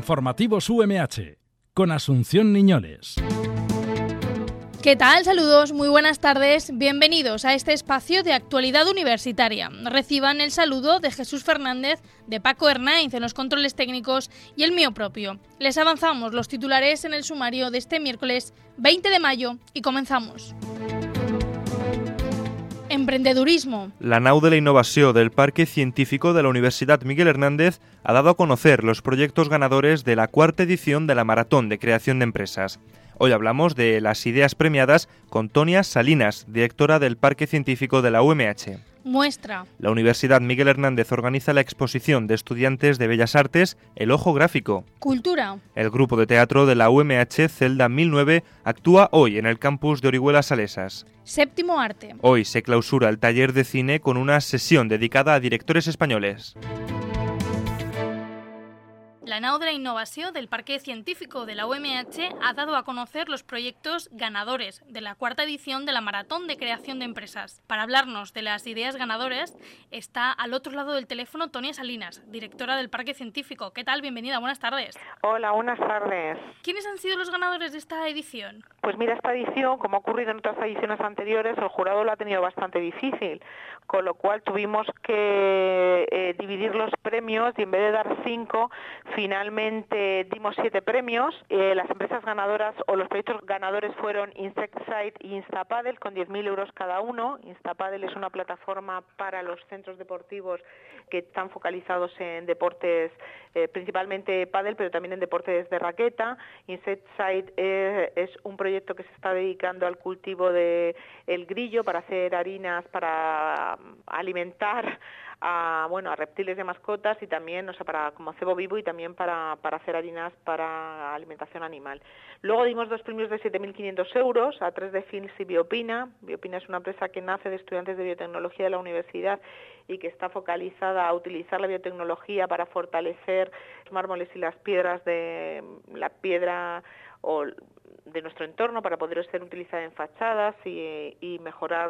Informativos UMH, con Asunción Niñoles. ¿Qué tal? Saludos, muy buenas tardes. Bienvenidos a este espacio de actualidad universitaria. Reciban el saludo de Jesús Fernández, de Paco Hernández en los controles técnicos y el mío propio. Les avanzamos los titulares en el sumario de este miércoles 20 de mayo y comenzamos. Emprendedurismo. La nau de la innovació del Parque Científico de la Universidad Miguel Hernández ha dado a conocer los proyectos ganadores de la cuarta edición de la Maratón de Creación de Empresas. Hoy hablamos de las ideas premiadas con Tonia Salinas, directora del Parque Científico de la UMH. Muestra. La Universidad Miguel Hernández organiza la exposición de estudiantes de Bellas Artes El Ojo Gráfico. Cultura. El grupo de teatro de la UMH Celda 1009 actúa hoy en el campus de Orihuela Salesas. Séptimo arte. Hoy se clausura el taller de cine con una sesión dedicada a directores españoles. La nau de la innovació del Parque Científico de la UMH ha dado a conocer los proyectos ganadores de la cuarta edición de la Maratón de Creación de Empresas. Para hablarnos de las ideas ganadoras está al otro lado del teléfono Tonia Salinas, directora del Parque Científico. ¿Qué tal? Bienvenida, buenas tardes. Hola, buenas tardes. ¿Quiénes han sido los ganadores de esta edición? Pues mira, esta edición, como ha ocurrido en otras ediciones anteriores, el jurado lo ha tenido bastante difícil, con lo cual tuvimos que dividir los premios y en vez de dar 5, finalmente dimos 7 premios. Las empresas ganadoras o los proyectos ganadores fueron Insectside y Instapadel con 10.000 euros cada uno. Instapadel es una plataforma para los centros deportivos que están focalizados en deportes, principalmente pádel, pero también en deportes de raqueta. Insectside es un proyecto que se está dedicando al cultivo de el grillo para hacer harinas para alimentar a reptiles de mascotas y también, para como cebo vivo y también para hacer harinas para alimentación animal. Luego dimos 2 premios de 7.500 euros a 3D Films y Biopina. Biopina es una empresa que nace de estudiantes de biotecnología de la universidad y que está focalizada a utilizar la biotecnología para fortalecer los mármoles y las piedras de la piedra o de nuestro entorno para poder ser utilizada en fachadas y mejorar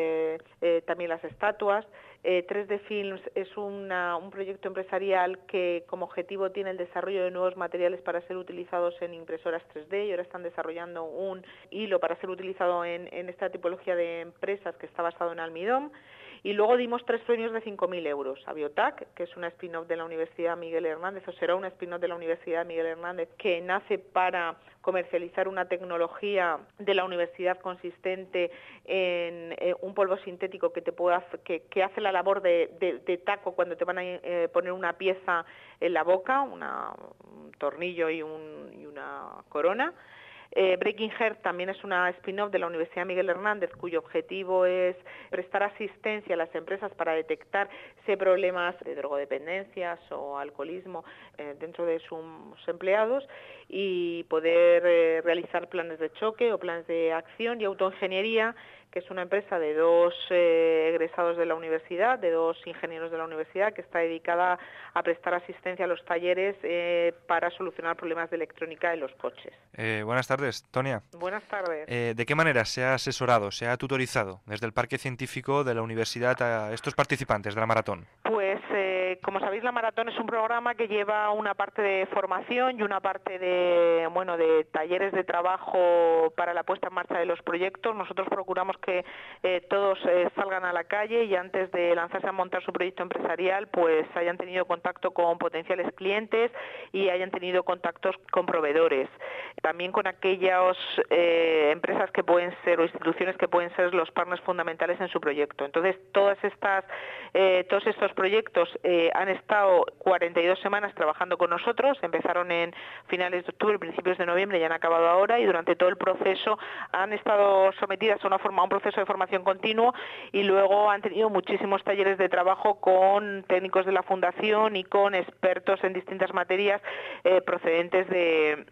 también las estatuas. 3D Films es un proyecto empresarial que como objetivo tiene el desarrollo de nuevos materiales para ser utilizados en impresoras 3D y ahora están desarrollando un hilo para ser utilizado en esta tipología de empresas que está basado en almidón. Y luego dimos 3 premios de 5.000 euros a Biotac, que es una spin-off de la Universidad Miguel Hernández, o será una spin-off de la Universidad Miguel Hernández, que nace para comercializar una tecnología de la universidad consistente en un polvo sintético que hace la labor de taco cuando te van a poner una pieza en la boca, un tornillo y una corona. Breaking Heart también es una spin-off de la Universidad Miguel Hernández, cuyo objetivo es prestar asistencia a las empresas para detectar problemas de drogodependencias o alcoholismo dentro de sus empleados y poder realizar planes de choque o planes de acción y autoingeniería, que es una empresa de 2 egresados de la universidad, de 2 ingenieros de la universidad, que está dedicada a prestar asistencia a los talleres para solucionar problemas de electrónica en los coches. Buenas tardes, Tonia. Buenas tardes. ¿De qué manera se ha asesorado, se ha tutorizado desde el Parque Científico de la universidad a estos participantes de la maratón? Pues, como sabéis, la maratón es un programa que lleva una parte de formación y una parte de talleres de trabajo para la puesta en marcha de los proyectos. Nosotros procuramos que todos salgan a la calle y antes de lanzarse a montar su proyecto empresarial, pues hayan tenido contacto con potenciales clientes y hayan tenido contactos con proveedores. También con aquellas empresas que pueden ser o instituciones que pueden ser los partners fundamentales en su proyecto. Entonces, todos estos proyectos han estado 42 semanas trabajando con nosotros. Empezaron en finales de octubre, principios de noviembre y han acabado ahora, y durante todo el proceso han estado sometidas a un proceso de formación continuo y luego han tenido muchísimos talleres de trabajo con técnicos de la Fundación y con expertos en distintas materias procedentes de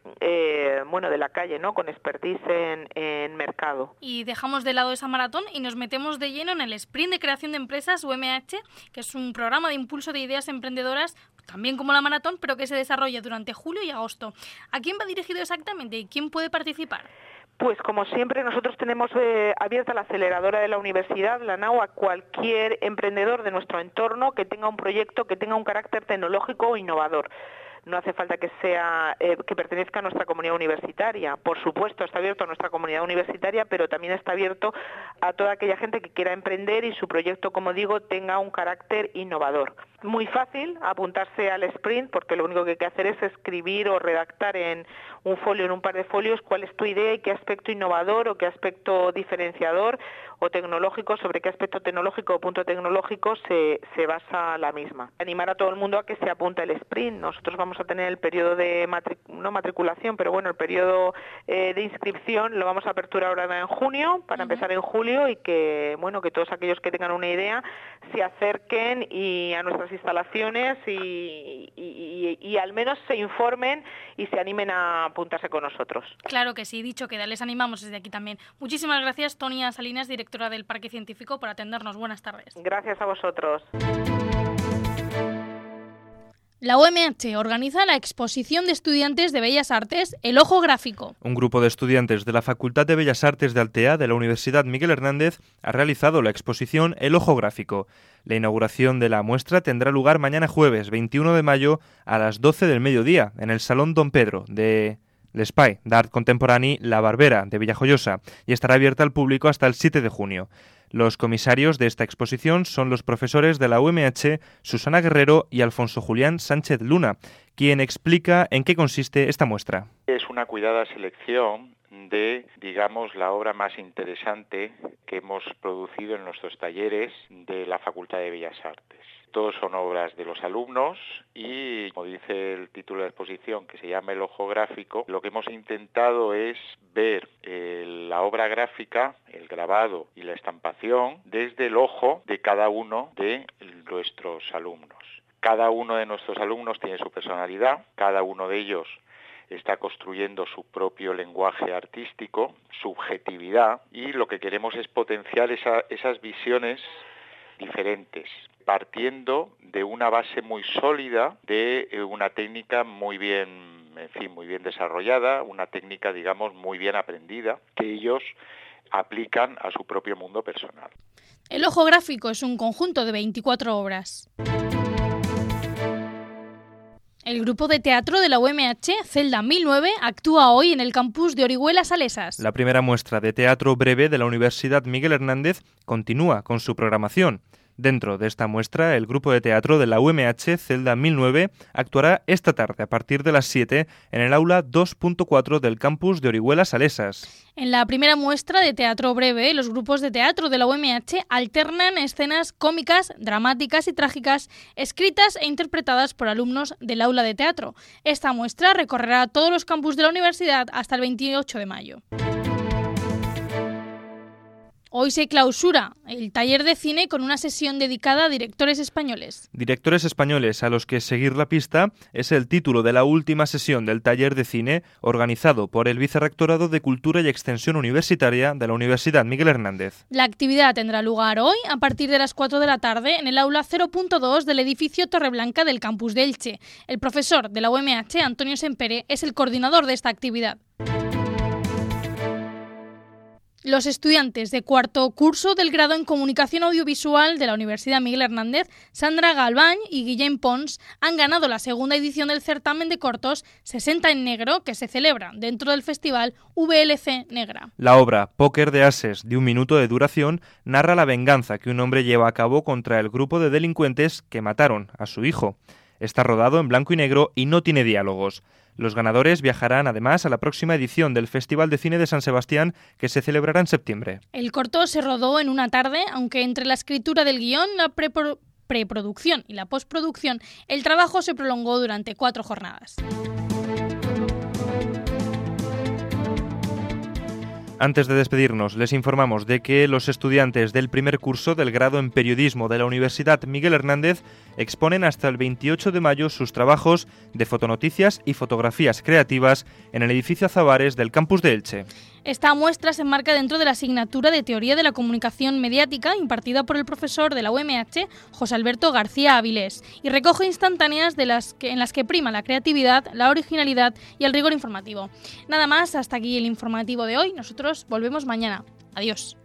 la calle, ¿no? Con expertise en mercado. Y dejamos de lado esa maratón y nos metemos de lleno en el Sprint de Creación de Empresas UMH, que es un programa de impulso de ideas emprendedoras, también como la maratón, pero que se desarrolla durante julio y agosto. ¿A quién va dirigido exactamente y quién puede participar? Pues como siempre nosotros tenemos abierta la aceleradora de la universidad, la NAU, a cualquier emprendedor de nuestro entorno que tenga un proyecto, que tenga un carácter tecnológico o innovador. no hace falta que sea que pertenezca a nuestra comunidad universitaria. Por supuesto, está abierto a nuestra comunidad universitaria, pero también está abierto a toda aquella gente que quiera emprender y su proyecto, como digo, tenga un carácter innovador. Muy fácil apuntarse al sprint, porque lo único que hay que hacer es escribir o redactar en un folio, en un par de folios, cuál es tu idea y qué aspecto innovador o qué aspecto diferenciador o tecnológico, sobre qué aspecto tecnológico o punto tecnológico se basa la misma. Animar a todo el mundo a que se apunte al sprint. Nosotros vamos a tener el periodo de no matriculación, pero bueno, el periodo de inscripción lo vamos a aperturar ahora en junio para empezar en julio, y que todos aquellos que tengan una idea se acerquen a nuestras instalaciones y al menos se informen y se animen a apuntarse con nosotros. Claro que sí, dicho queda, les animamos desde aquí también. Muchísimas gracias, Tonia Salinas, directora del Parque Científico, por atendernos. Buenas tardes. Gracias a vosotros. La UMH organiza la exposición de estudiantes de Bellas Artes El Ojo Gráfico. Un grupo de estudiantes de la Facultad de Bellas Artes de Altea de la Universidad Miguel Hernández ha realizado la exposición El Ojo Gráfico. La inauguración de la muestra tendrá lugar mañana jueves 21 de mayo a las 12 del mediodía en el Salón Don Pedro de l'Espai d'Art Contemporani La Barbera de Villajoyosa, y estará abierta al público hasta el 7 de junio. Los comisarios de esta exposición son los profesores de la UMH, Susana Guerrero y Alfonso Julián Sánchez Luna, quien explica en qué consiste esta muestra. Es una cuidada selección de, digamos, la obra más interesante que hemos producido en nuestros talleres de la Facultad de Bellas Artes. Todos son obras de los alumnos y, como dice el título de la exposición, que se llama El Ojo Gráfico, lo que hemos intentado es ver la obra gráfica, el grabado y la estampación desde el ojo de cada uno de nuestros alumnos. Cada uno de nuestros alumnos tiene su personalidad, cada uno de ellos está construyendo su propio lenguaje artístico, subjetividad, y lo que queremos es potenciar esas visiones diferentes, partiendo de una base muy sólida, de una técnica muy bien desarrollada, una técnica, digamos, muy bien aprendida, que ellos aplican a su propio mundo personal. El Ojo Gráfico es un conjunto de 24 obras. El grupo de teatro de la UMH, Celda 1009, actúa hoy en el campus de Orihuela Salesas. La primera muestra de teatro breve de la Universidad Miguel Hernández continúa con su programación. Dentro de esta muestra, el grupo de teatro de la UMH, Celda 1009, actuará esta tarde a partir de las 7 en el aula 2.4 del campus de Orihuela Salesas. En la primera muestra de teatro breve, los grupos de teatro de la UMH alternan escenas cómicas, dramáticas y trágicas, escritas e interpretadas por alumnos del aula de teatro. Esta muestra recorrerá todos los campus de la universidad hasta el 28 de mayo. Hoy se clausura el taller de cine con una sesión dedicada a directores españoles. Directores españoles a los que seguir la pista es el título de la última sesión del taller de cine organizado por el Vicerrectorado de Cultura y Extensión Universitaria de la Universidad Miguel Hernández. La actividad tendrá lugar hoy a partir de las 4 de la tarde en el aula 0.2 del edificio Torreblanca del campus de Elche. El profesor de la UMH, Antonio Sempere, es el coordinador de esta actividad. Los estudiantes de cuarto curso del grado en Comunicación Audiovisual de la Universidad Miguel Hernández, Sandra Galván y Guillem Pons, han ganado la segunda edición del certamen de cortos 60 en negro, que se celebra dentro del festival VLC Negra. La obra Póker de Ases, de 1 minuto de duración, narra la venganza que un hombre lleva a cabo contra el grupo de delincuentes que mataron a su hijo. Está rodado en blanco y negro y no tiene diálogos. Los ganadores viajarán además a la próxima edición del Festival de Cine de San Sebastián, que se celebrará en septiembre. El corto se rodó en una tarde, aunque entre la escritura del guión, la preproducción y la postproducción, el trabajo se prolongó durante 4 jornadas. Antes de despedirnos, les informamos de que los estudiantes del primer curso del grado en Periodismo de la Universidad Miguel Hernández exponen hasta el 28 de mayo sus trabajos de fotonoticias y fotografías creativas en el edificio Azabares del campus de Elche. Esta muestra se enmarca dentro de la asignatura de Teoría de la Comunicación Mediática impartida por el profesor de la UMH, José Alberto García Avilés, y recoge instantáneas en las que prima la creatividad, la originalidad y el rigor informativo. Nada más, hasta aquí el informativo de hoy. Nosotros volvemos mañana. Adiós.